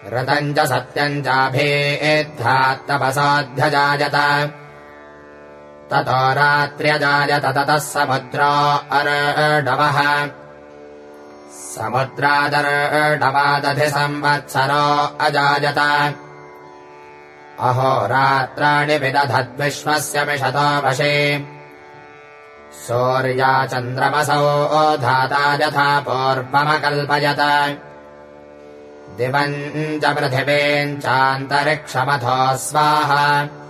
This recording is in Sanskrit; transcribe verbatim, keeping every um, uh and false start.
ऋतम् च सत्यम् चाभेद्धात्तपसाध्यजायत ततो रात्र्यजायत ततः समुद्रो अर्डवः समुद्रादर्डवादधि संवत्सरो अजायत अहोरात्राणि विदधद्विश्वस्य मिषतो वशे सूर्या चन्द्रमसो धाता यथा पूर्वमकल्पयत दिवम् च पृथिवीम् चान्तरिक्षमथो स्वाहा